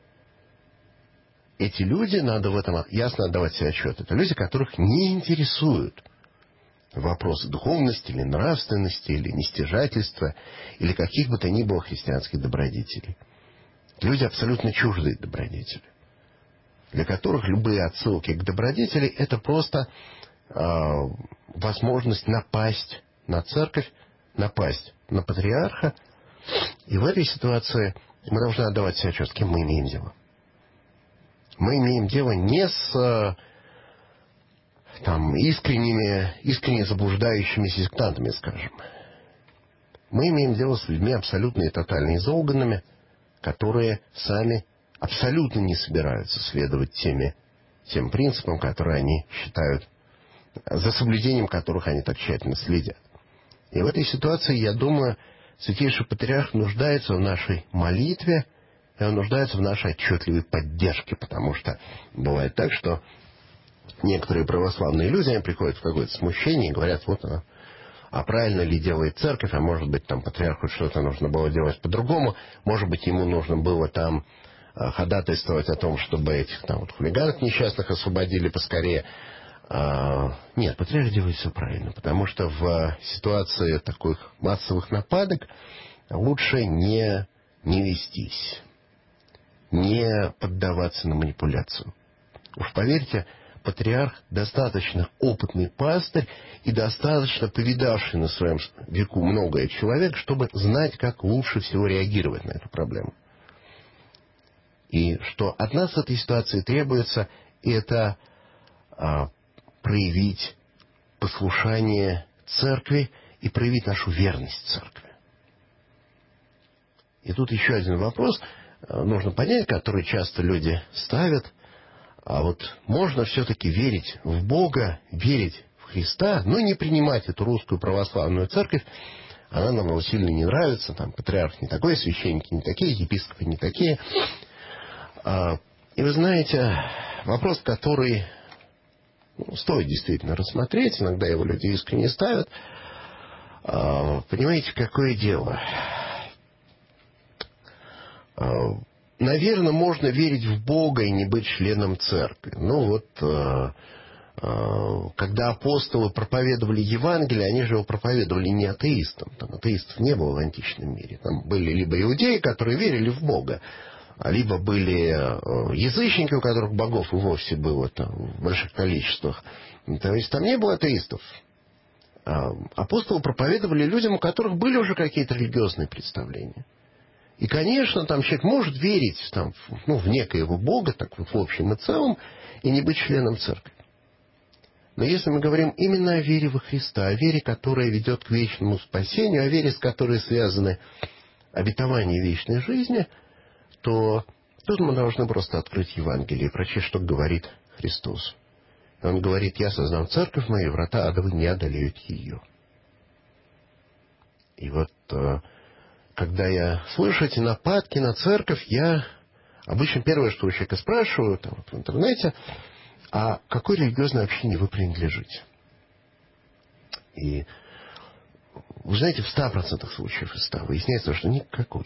Эти люди, надо в этом ясно отдавать себе отчет, это люди, которых не интересуют вопросы духовности или нравственности, или нестяжательства, или каких бы то ни было христианских добродетелей. Люди абсолютно чуждые добродетели, для которых любые отсылки к добродетели – это просто э, возможность напасть на церковь, напасть на патриарха И в этой ситуации мы должны отдавать себе отчет, с кем мы имеем дело. Мы имеем дело не с там, искренними, искренне заблуждающимися сектантами, скажем. Мы имеем дело с людьми абсолютно и тотально изолганными, которые сами абсолютно не собираются следовать теми, тем принципам, которые они считают, за соблюдением которых они так тщательно следят. И в этой ситуации, я думаю, Святейший Патриарх нуждается в нашей молитве, и он нуждается в нашей отчетливой поддержке, потому что бывает так, что некоторые православные люди, они приходят в какое-то смущение и говорят, вот, а, а правильно ли делает церковь, а может быть, там патриарху что-то нужно было делать по-другому, может быть, ему нужно было там ходатайствовать о том, чтобы этих там вот хулиганов несчастных освободили поскорее. А, нет, патриарх делает все правильно, потому что в ситуации таких массовых нападок лучше не, не вестись, не поддаваться на манипуляцию. Уж поверьте, патриарх достаточно опытный пастырь и достаточно повидавший на своем веку многое человек, чтобы знать, как лучше всего реагировать на эту проблему. И что от нас в этой ситуации требуется, это а, проявить послушание церкви и проявить нашу верность церкви. И тут еще один вопрос нужно понять, который часто люди ставят. А вот можно все-таки верить в Бога, верить в Христа, но не принимать эту русскую православную церковь. Она нам сильно не нравится. Там патриарх не такой, священники не такие, епископы не такие. И вы знаете, вопрос, который ну, стоит действительно рассмотреть, иногда его люди искренне ставят. Понимаете, какое дело? Наверное, можно верить в Бога и не быть членом церкви. Ну вот, когда апостолы проповедовали Евангелие, они же его проповедовали не атеистам. Там атеистов не было в античном мире. Там были либо иудеи, которые верили в Бога, либо были язычники, у которых богов и вовсе было там, в больших количествах. То есть там не было атеистов. Апостолы проповедовали людям, у которых были уже какие-то религиозные представления. И, конечно, там человек может верить там, ну, в некоего Бога, так вот в общем и целом, и не быть членом церкви. Но если мы говорим именно о вере во Христа, о вере, которая ведет к вечному спасению, о вере, с которой связаны обетования вечной жизни, то тут мы должны просто открыть Евангелие и прочесть, что говорит Христос. И Он говорит, я создам церковь мою, врата адовы не одолеют ее. И вот, когда я слышу эти нападки на церковь, я обычно первое, что у человека спрашиваю там, вот в интернете, а какой религиозной общине вы принадлежите? И вы знаете, в ста процентах случаев из ста выясняется, что никакой.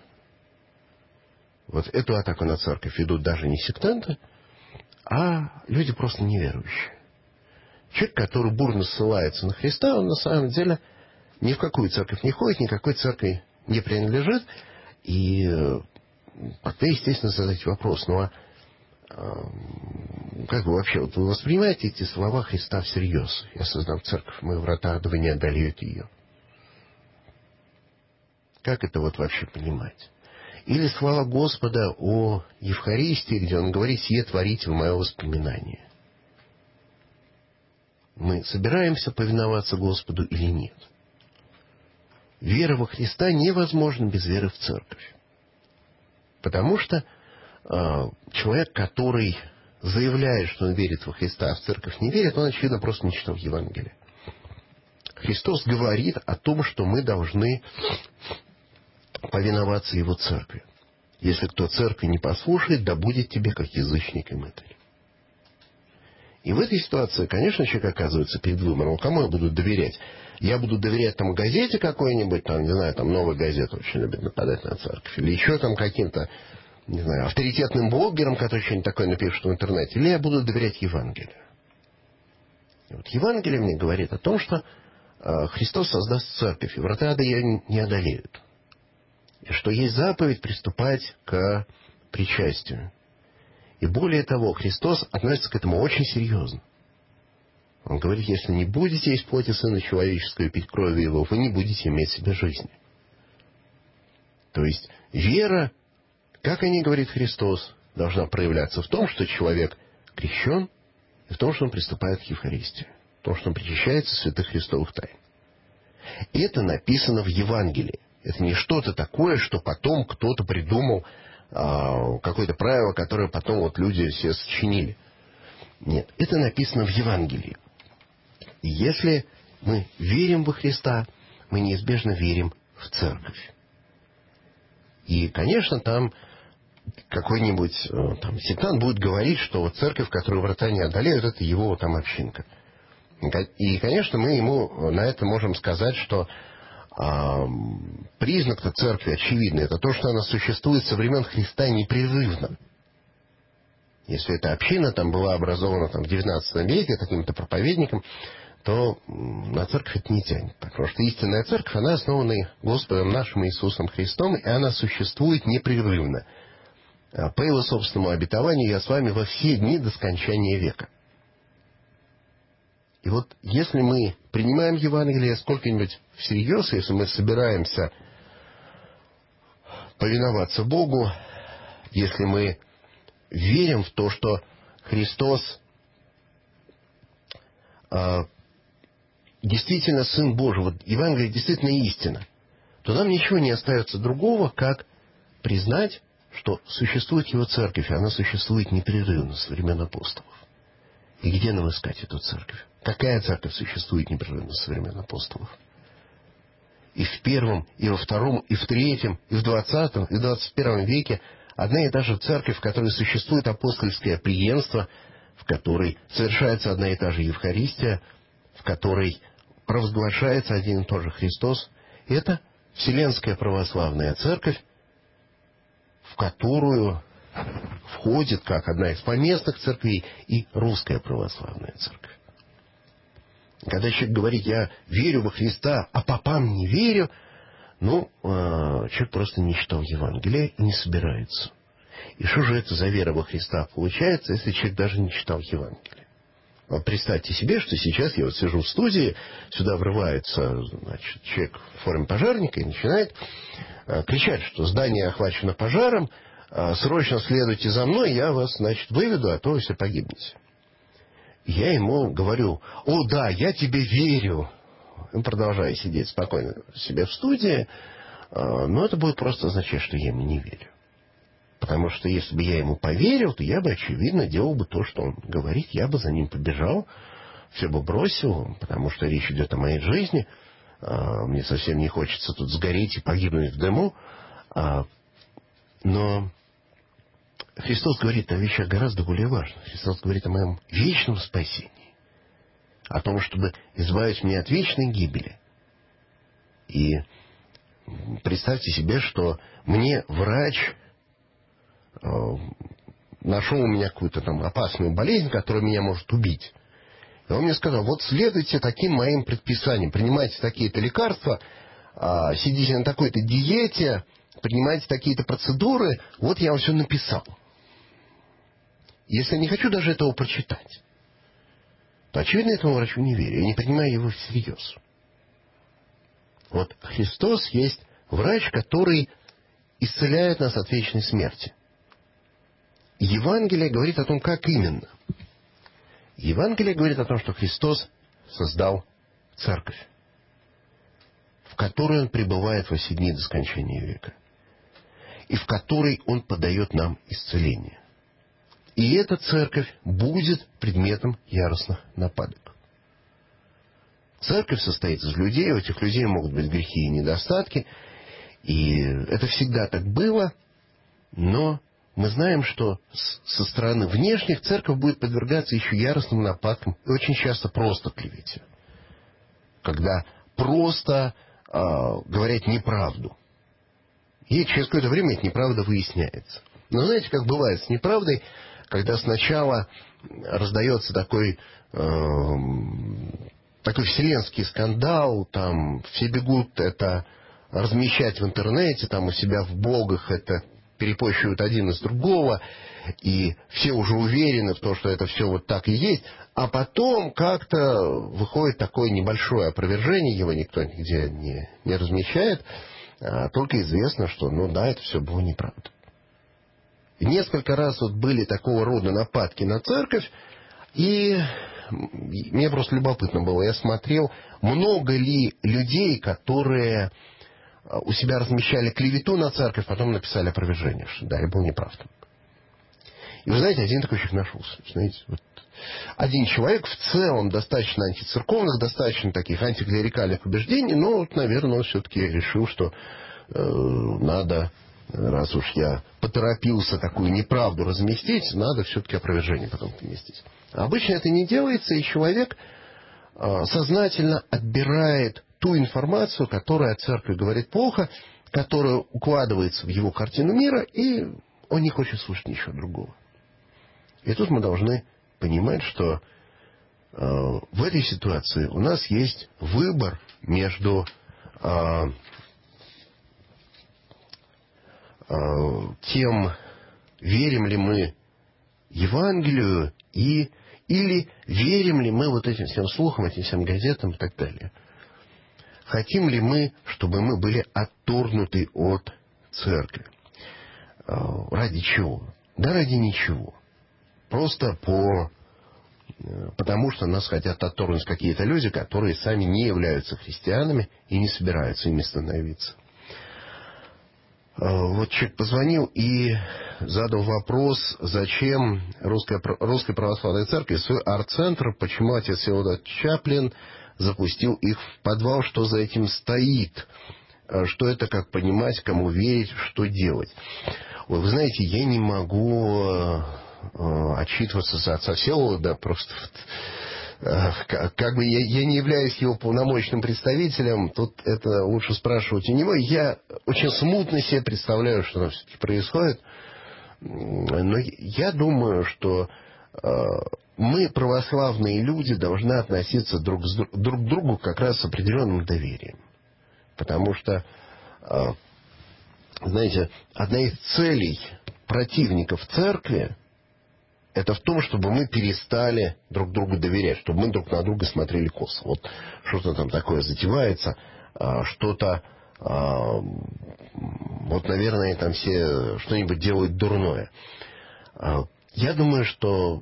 Вот эту атаку на церковь ведут даже не сектанты, а люди просто неверующие. Человек, который бурно ссылается на Христа, он на самом деле ни в какую церковь не ходит, никакой церкви не принадлежит. И тогда, естественно, задать вопрос, ну а как вы вообще, вот вы воспринимаете эти слова Христа всерьез? Я создам церковь, мои врата адовы не одолеют ее. Как это вот вообще понимать? Или слова Господа о Евхаристии, где Он говорит, «Сие творите в мое воспоминание». Мы собираемся повиноваться Господу или нет? Вера во Христа невозможна без веры в церковь. Потому что э, человек, который заявляет, что он верит во Христа, а в церковь не верит, он, очевидно, просто не читал Евангелие. Христос говорит о том, что мы должны повиноваться Его церкви. Если кто церкви не послушает, да будет тебе, как язычник и мытарь. И в этой ситуации, конечно, человек оказывается перед выбором. Кому я буду доверять? Я буду доверять там газете какой-нибудь, там, не знаю, там «Новая газета» очень любит нападать на церковь. Или еще там каким-то, не знаю, авторитетным блогерам, которые что-нибудь такое напишут в интернете. Или я буду доверять Евангелию. И вот Евангелие мне говорит о том, что э, Христос создаст церковь, и врата ада ее не одолеют. И что есть заповедь приступать к причастию. И более того, Христос относится к этому очень серьезно. Он говорит, если не будете есть плоти Сына Человеческого и пить крови Его, вы не будете иметь в себе жизни. То есть вера, как о ней говорит Христос, должна проявляться в том, что человек крещен, и в том, что он приступает к Евхаристии, в том, что он причащается святых христовых тайн. Это написано в Евангелии. Это не что-то такое, что потом кто-то придумал, а, какое-то правило, которое потом вот люди все сочинили. Нет, это написано в Евангелии. И если мы верим во Христа, мы неизбежно верим в Церковь. И, конечно, там какой-нибудь там сектант будет говорить, что вот церковь, которую врата не одолеют, это его там общинка. И, конечно, мы ему на это можем сказать, что а, признак-то церкви очевидный. Это то, что она существует со времен Христа непрерывно. Если эта община там была образована там, в девятнадцатом веке каким-то проповедником, то на церковь это не тянет. Потому что истинная церковь, она основана Господом нашим Иисусом Христом, и она существует непрерывно. По его собственному обетованию я с вами во все дни до скончания века. И вот если мы принимаем Евангелие сколько-нибудь всерьез, если мы собираемся повиноваться Богу, если мы верим в то, что Христос э, действительно Сын Божий, вот Евангелие действительно истина, то нам ничего не остается другого, как признать, что существует Его Церковь, и она существует непрерывно со времен апостолов. И где нам искать эту Церковь? Какая Церковь существует непрерывно со времен апостолов? И в первом, и во втором, и в третьем, и в двадцатом, и в двадцать первом веке одна и та же Церковь, в которой существует апостольское преемство, в которой совершается одна и та же Евхаристия, в которой провозглашается один и тот же Христос. Это Вселенская Православная Церковь, в которую входит, как одна из поместных церквей, и Русская Православная Церковь. Когда человек говорит, я верю во Христа, а попам не верю, ну, человек просто не читал Евангелие и не собирается. И что же это за вера во Христа получается, если человек даже не читал Евангелие? Вот представьте себе, что сейчас я вот сижу в студии, сюда врывается, значит, человек в форме пожарника и начинает кричать, что здание охвачено пожаром, срочно следуйте за мной, я вас, значит, выведу, а то вы все погибнете. Я ему говорю, о да, я тебе верю. Он продолжает сидеть спокойно себе в студии, но это будет просто означать, что я ему не верю. Потому что если бы я ему поверил, то я бы, очевидно, делал бы то, что он говорит, я бы за ним побежал, все бы бросил, потому что речь идет о моей жизни. Мне совсем не хочется тут сгореть и погибнуть в дыму. Но Христос говорит о вещах гораздо более важных. Христос говорит о моем вечном спасении. О том, чтобы избавить меня от вечной гибели. И представьте себе, что мне врач э, нашел у меня какую-то там опасную болезнь, которая меня может убить. И он мне сказал, вот следуйте таким моим предписаниям, принимайте такие-то лекарства, э, сидите на такой-то диете, принимайте такие-то процедуры, вот я вам все написал. Если я не хочу даже этого прочитать, то, очевидно, этому врачу не верю. Я не принимаю его всерьез. Вот Христос есть врач, который исцеляет нас от вечной смерти. Евангелие говорит о том, как именно. Евангелие говорит о том, что Христос создал церковь, в которой Он пребывает во все дни до скончания века, и в которой Он подает нам исцеление. И эта церковь будет предметом яростных нападок. Церковь состоит из людей, у этих людей могут быть грехи и недостатки, и это всегда так было, но мы знаем, что со стороны внешних церковь будет подвергаться еще яростным нападкам, и очень часто просто клевете, когда просто э, говорят неправду. И через какое-то время эта неправда выясняется. Но знаете, как бывает с неправдой, когда сначала раздается такой, э, такой вселенский скандал, там все бегут это размещать в интернете, там у себя в блогах это перепощивают один из другого, и все уже уверены в том, что это все вот так и есть, а потом как-то выходит такое небольшое опровержение, его никто нигде не, не размещает, только известно, что, ну да, это все было неправда. Несколько раз вот были такого рода нападки на церковь, и мне просто любопытно было. Я смотрел, много ли людей, которые у себя размещали клевету на церковь, потом написали опровержение, что да, я был неправ. И вы знаете, один такой человек нашелся. Знаете, вот один человек в целом достаточно антицерковных, достаточно таких антиклерикальных убеждений, но, вот, наверное, он все-таки решил, что э, надо, раз уж я поторопился такую неправду разместить, надо все-таки опровержение потом поместить. Обычно это не делается, и человек э, сознательно отбирает ту информацию, которая о церкви говорит плохо, которая укладывается в его картину мира, и он не хочет слушать ничего другого. И тут мы должны понимать, что э, в этой ситуации у нас есть выбор между э, э, тем, верим ли мы Евангелию, и, или верим ли мы вот этим всем слухам, этим всем газетам и так далее. Хотим ли мы, чтобы мы были отторгнуты от церкви? Э, ради чего? Да ради ничего. Просто по, потому что нас хотят отторгнуть какие-то люди, которые сами не являются христианами и не собираются ими становиться. Вот человек позвонил и задал вопрос, зачем Русская, Русской Православной Церкви свой арт-центр, почему отец Всеволод Чаплин запустил их в подвал, что за этим стоит, что это, как понимать, кому верить, что делать. Ой, вы знаете, я не могу отчитываться за отца Всеволода, просто как, как бы я, я не являюсь его полномочным представителем, тут это лучше спрашивать у него. Я очень смутно себе представляю, что там все-таки происходит, но я думаю, что мы, православные люди, должны относиться друг, с, друг к другу как раз с определенным доверием, потому что, знаете, одна из целей противников церкви — это в том, чтобы мы перестали друг другу доверять, чтобы мы друг на друга смотрели косо. Вот что-то там такое затевается, что-то, вот, наверное, там все что-нибудь делают дурное. Я думаю, что,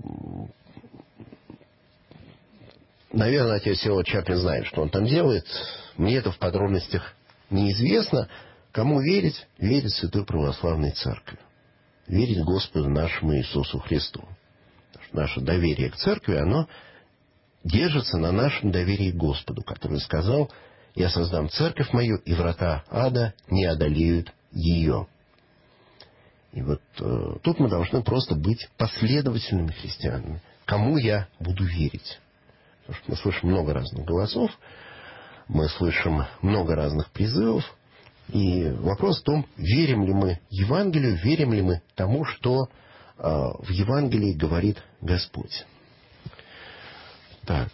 наверное, отец Всеволод Чаплин знает, что он там делает. Мне это в подробностях неизвестно. Кому верить? Верить Святой Православной Церкви. Верить Господу нашему Иисусу Христу. Наше доверие к церкви, оно держится на нашем доверии к Господу, который сказал: «Я создам церковь мою, и врата ада не одолеют ее». И вот э, тут мы должны просто быть последовательными христианами. Кому я буду верить? Потому что мы слышим много разных голосов, мы слышим много разных призывов, и вопрос в том, верим ли мы Евангелию, верим ли мы тому, что в Евангелии говорит Господь. Так.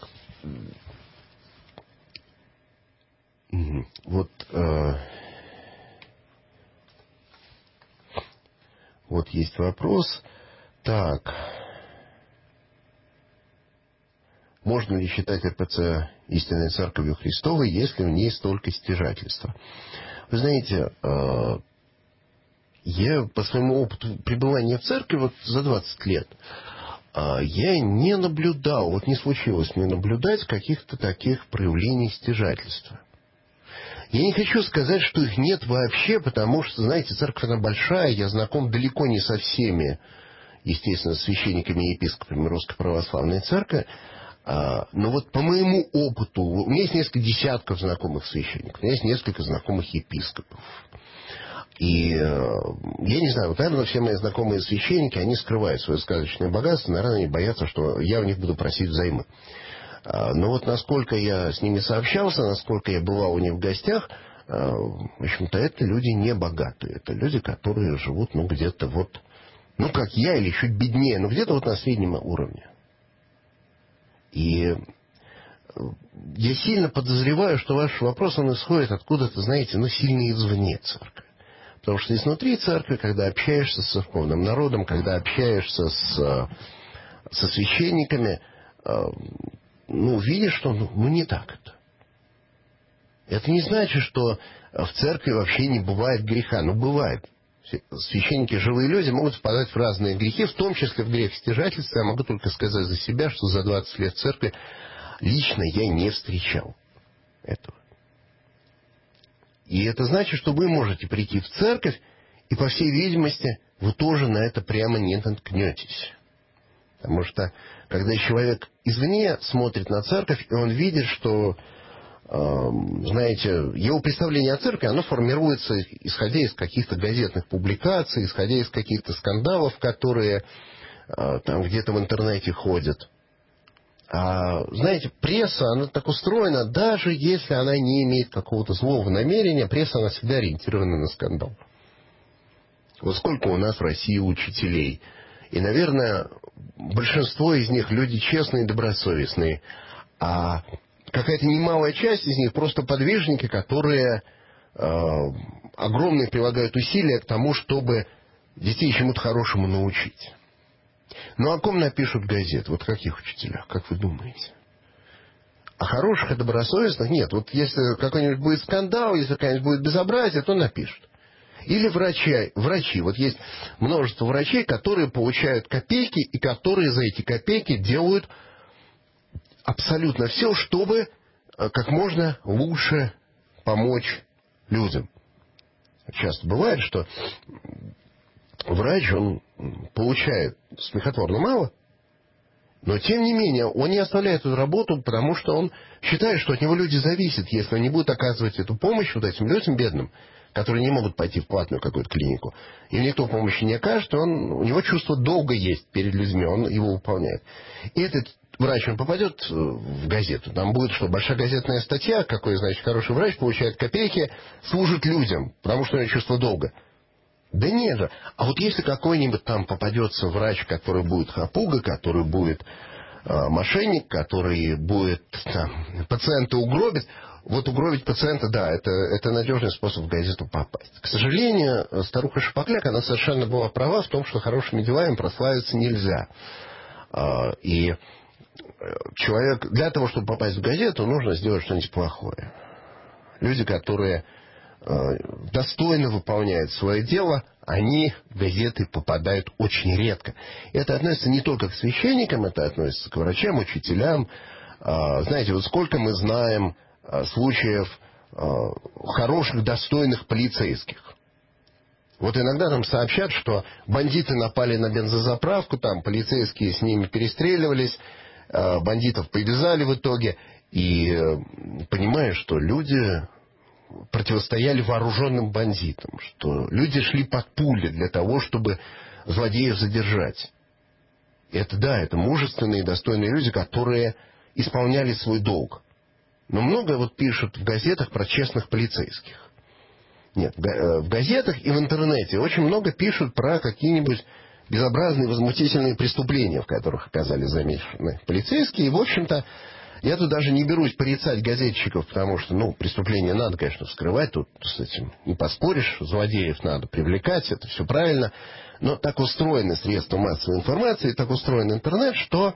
Вот, э, вот есть вопрос. Так. Можно ли считать эр пэ цэ истинной церковью Христовой, если в ней столько стяжательства? Вы знаете, э, я по своему опыту пребывания в церкви вот за двадцать лет, я не наблюдал, вот не случилось мне наблюдать каких-то таких проявлений стяжательства. Я не хочу сказать, что их нет вообще, потому что, знаете, церковь она большая, я знаком далеко не со всеми, естественно, священниками и епископами Русской Православной Церкви, но вот по моему опыту, у меня есть несколько десятков знакомых священников, у меня есть несколько знакомых епископов. И я не знаю, вот, наверное, все мои знакомые священники, они скрывают свое сказочное богатство, наверное, они боятся, что я у них буду просить взаймы. Но вот насколько я с ними сообщался, насколько я бывал у них в гостях, в общем-то, это люди не богатые. Это люди, которые живут, ну, где-то вот, ну, как я, или чуть беднее, но где-то вот на среднем уровне. И я сильно подозреваю, что ваш вопрос, он исходит откуда-то, знаете, ну, сильно извне церкви. Потому что изнутри церкви, когда общаешься с церковным народом, когда общаешься с, со священниками, ну, видишь, что ну, ну не так это. Это не значит, что в церкви вообще не бывает греха. Ну, бывает. Священники, живые люди, могут впадать в разные грехи, в том числе в грех стяжательства. Я могу только сказать за себя, что за двадцать лет в церкви лично я не встречал этого. И это значит, что вы можете прийти в церковь, и, по всей видимости, вы тоже на это прямо не наткнетесь. Потому что, когда человек извне смотрит на церковь, и он видит, что, э, знаете, его представление о церкви, оно формируется, исходя из каких-то газетных публикаций, исходя из каких-то скандалов, которые э, там где-то в интернете ходят. А, знаете, пресса, она так устроена, даже если она не имеет какого-то злого намерения, пресса, она всегда ориентирована на скандал. Вот сколько у нас в России учителей. И, наверное, большинство из них люди честные и добросовестные. А какая-то немалая часть из них просто подвижники, которые э, огромные прилагают усилия к тому, чтобы детей чему-то хорошему научить. Ну, о ком напишут газеты? Вот каких учителях, как вы думаете? А хороших и добросовестных нет. Вот если какой-нибудь будет скандал, если какая-нибудь будет безобразие, то напишут. Или врачи, врачи. Вот есть множество врачей, которые получают копейки, и которые за эти копейки делают абсолютно все, чтобы как можно лучше помочь людям. Часто бывает, что врач, он получает смехотворно мало, но, тем не менее, он не оставляет эту работу, потому что он считает, что от него люди зависят, если он не будет оказывать эту помощь вот этим людям бедным, которые не могут пойти в платную какую-то клинику. Им никто помощи не окажет, он, у него чувство долга есть перед людьми, он его выполняет. И этот врач, он попадет в газету, там будет что, большая газетная статья, какой, значит, хороший врач получает копейки, служит людям, потому что у него чувство долга. Да нет же. А вот если какой-нибудь там попадется врач, который будет хапуга, который будет э, мошенник, который будет там, пациента угробить, вот угробить пациента, да, это, это надежный способ в газету попасть. К сожалению, старуха Шапокляк, она совершенно была права в том, что хорошими делами прославиться нельзя. Э, и человек, для того, чтобы попасть в газету, нужно сделать что-нибудь плохое. Люди, которые достойно выполняют свое дело, они в газеты попадают очень редко. Это относится не только к священникам, это относится к врачам, учителям. Знаете, вот сколько мы знаем случаев хороших, достойных полицейских. Вот иногда нам сообщат, что бандиты напали на бензозаправку, там полицейские с ними перестреливались, бандитов повязали в итоге. И понимаешь, что люди противостояли вооруженным бандитам, что люди шли под пули для того, чтобы злодеев задержать. Это да, это мужественные и достойные люди, которые исполняли свой долг. Но много вот пишут в газетах про честных полицейских. Нет, в газетах и в интернете очень много пишут про какие-нибудь безобразные, возмутительные преступления, в которых оказались замешаны полицейские. И, в общем-то, я тут даже не берусь порицать газетчиков, потому что, ну, преступления надо, конечно, вскрывать, тут с этим не поспоришь, злодеев надо привлекать, это все правильно. Но так устроены средства массовой информации, так устроен интернет, что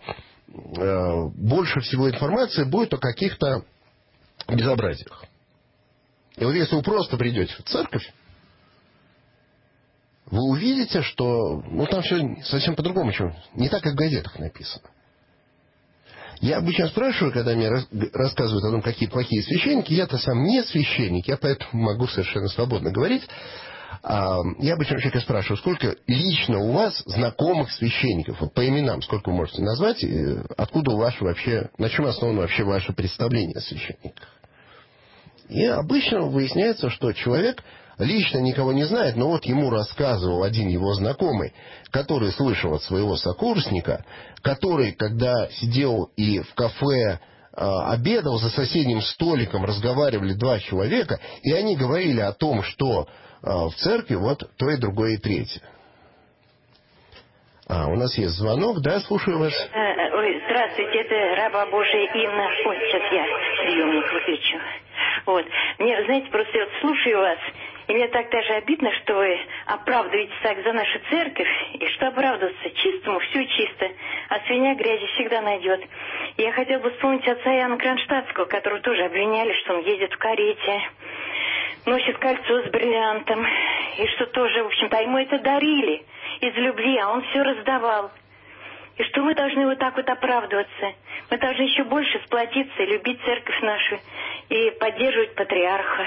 э, больше всего информации будет о каких-то безобразиях. И вот если вы просто придете в церковь, вы увидите, что ну, там все совсем по-другому, чем не так, как в газетах написано. Я обычно спрашиваю, когда мне рассказывают о том, какие плохие священники, я-то сам не священник, я поэтому могу совершенно свободно говорить. Я обычно человека спрашиваю, сколько лично у вас знакомых священников, вот по именам, сколько вы можете назвать, и откуда у вас вообще, на чем основано вообще ваше представление о священниках. И обычно выясняется, что человек лично никого не знает, но вот ему рассказывал один его знакомый, который слышал от своего сокурсника, который, когда сидел и в кафе а, обедал, за соседним столиком разговаривали два человека, и они говорили о том, что а, в церкви вот то и другое и третье. А, у нас есть звонок, да, слушаю вас. Ой, здравствуйте, это раба Божия Инна. Ой, сейчас я приемник выключу. Вот. Мне, знаете, просто вот слушаю вас, И мне так даже обидно, что вы оправдываетесь так за нашу церковь, и что оправдываться чистому, все чисто, а свинья грязи всегда найдет. Я хотел бы вспомнить отца Иоанна Кронштадтского, которого тоже обвиняли, что он ездит в карете, носит кольцо с бриллиантом, и что тоже, в общем-то, ему это дарили из любви, а он все раздавал. И что мы должны вот так вот оправдываться. Мы должны еще больше сплотиться, любить церковь нашу и поддерживать патриарха.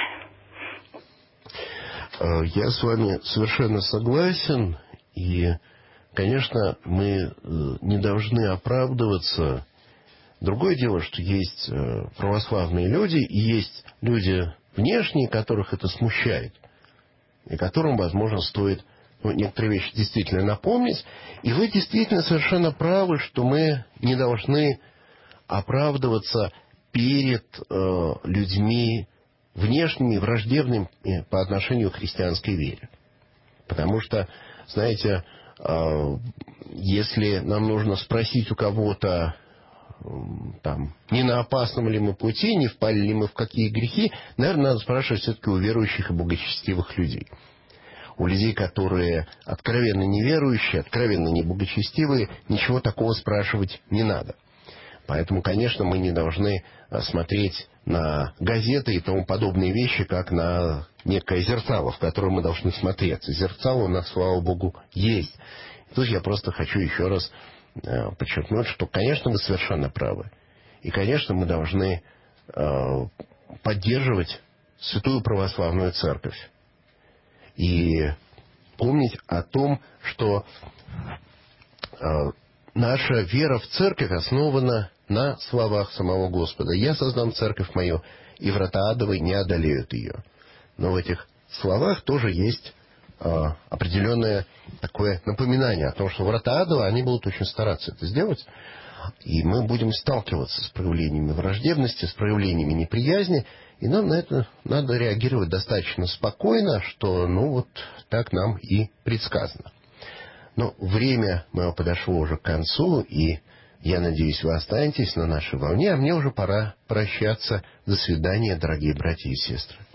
Я с вами совершенно согласен. И, конечно, мы не должны оправдываться. Другое дело, что есть православные люди и есть люди внешние, которых это смущает. И которым, возможно, стоит ну, некоторые вещи действительно напомнить. И вы действительно совершенно правы, что мы не должны оправдываться перед э, людьми внешними, враждебными по отношению к христианской вере. Потому что, знаете, э, если нам нужно спросить у кого-то, э, там, не на опасном ли мы пути, не впали ли мы в какие грехи, наверное, надо спрашивать все-таки у верующих и богочестивых людей. У людей, которые откровенно неверующие, откровенно неблагочестивые, ничего такого спрашивать не надо. Поэтому, конечно, мы не должны смотреть на газеты и тому подобные вещи, как на некое зеркало, в которое мы должны смотреться. Зеркало у нас, слава Богу, есть. И тут я просто хочу еще раз подчеркнуть, что, конечно, вы совершенно правы. И, конечно, мы должны поддерживать Святую Православную Церковь. И помнить о том, что э, наша вера в церковь основана на словах самого Господа. «Я создам церковь мою, и врата адовы не одолеют ее». Но в этих словах тоже есть э, определенное такое напоминание о том, что врата адовы, они будут очень стараться это сделать. И мы будем сталкиваться с проявлениями враждебности, с проявлениями неприязни, и нам на это надо реагировать достаточно спокойно, что, ну, вот так нам и предсказано. Но время мое подошло уже к концу, и я надеюсь, вы останетесь на нашей волне, а мне уже пора прощаться. До свидания, дорогие братья и сестры.